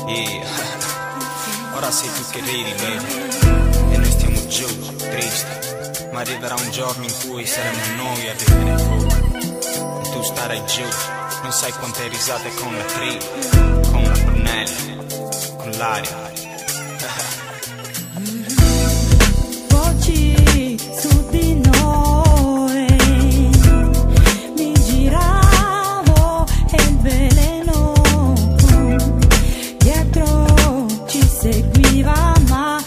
Yeah. Ora sei tu che ridi, baby, e noi stiamo giù, tristi. Ma arriverà un giorno in cui saremo noi a ridere in fuga e tu starai giù. Non sai quante risate con la trip, con la Brunella, con l'aria. Voci su di noi, mi giravo e il veleno dietro ci seguiva, ma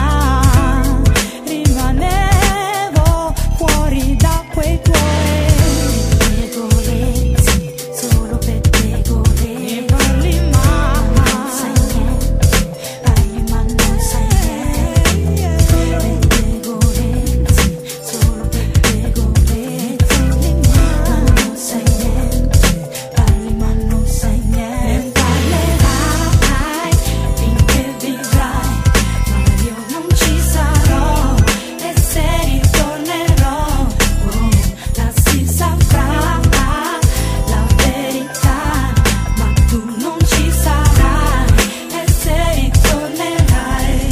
rimanevo fuori da quei tuoi pettegolezzi, solo pettegolezzi. Mi parli ma non sai niente, parli ma non sai niente. Pettegolezzi, solo pettegolezzi. Ma non sai niente, parli ma non sai niente. Parlerai finché vivrai, ma io non ci sarò. E se ritornerò, la si saprà la verità, ma tu non ci sarai. E se ritornerai,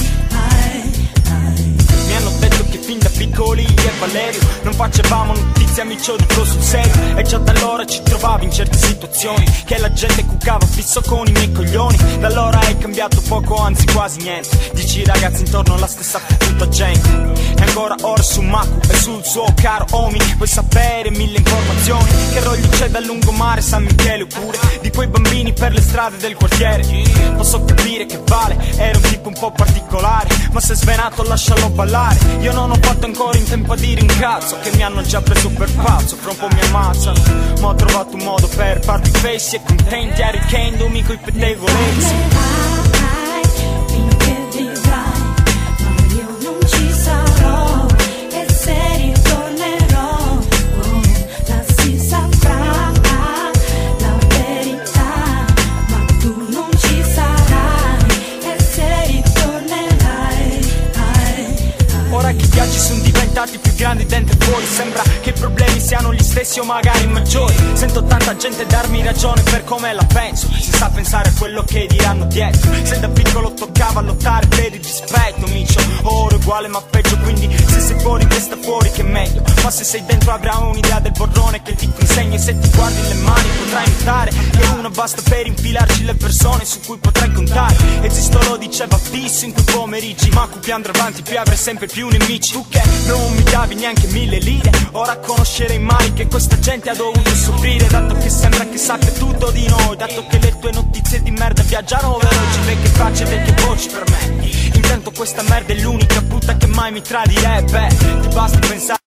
Mi hanno detto che fin da piccoli io e Valerio non facevamo notizie, amici, dico sul serio. E già da allora ci trovavi in certe situazioni che la gente cucava fisso con i miei coglioni. Da allora è cambiato poco, anzi quasi niente. 10 ragazzi intorno alla stessa puta gente. E ancora ora su Maku e sul suo caro Omi puoi sapere 1000 informazioni. Che roglio c'è dal lungomare San Michele, oppure di quei bambini per le strade del quartiere. Posso capire che Vale era un tipo un po' particolare, ma se svenato lascialo ballare. Io non ho fatto ancora in tempo a dire un cazzo, che mi hanno già preso per pazzo, fra un po' mi ammazzano. Ma ho trovato un modo per farvi fessi e contenti, arricchendomi coi pettegolezzi. parlerai finché vivrai, ma io non ci sarò. E se ritornerò, la si saprà la verità, ma tu non ci sarai. E se ritornerai, Ora che i viaggi sono diventati più grandi dentro e fuori, sembra che i problemi siano gli stessi o magari maggiori. Sento tanta gente darmi ragione per come la penso, senza pensare a quello che diranno dietro. Se da piccolo toccava lottare per il rispetto, micio, ora uguale ma peggio. Quindi se sei fuori resta fuori che è meglio, ma se sei dentro avrai un'idea del borrone che ti insegna. E se ti guardi le mani potrai notare che una basta per infilarci le persone su cui potrai contare. Esisto lo diceva fisso in quei pomeriggi, ma più andrò avanti più avrai sempre più nemici. Tu che non mi davi neanche 1000 lire, ora conoscerei mai che questa gente ha dovuto soffrire. Dato che sembra che sappia tutto di noi, dato che le tue notizie di merda viaggiano veloci, vecchie facce e vecchie voci per me. Intanto questa merda è l'unica puta che mai mi tradirebbe. Ti basti pensare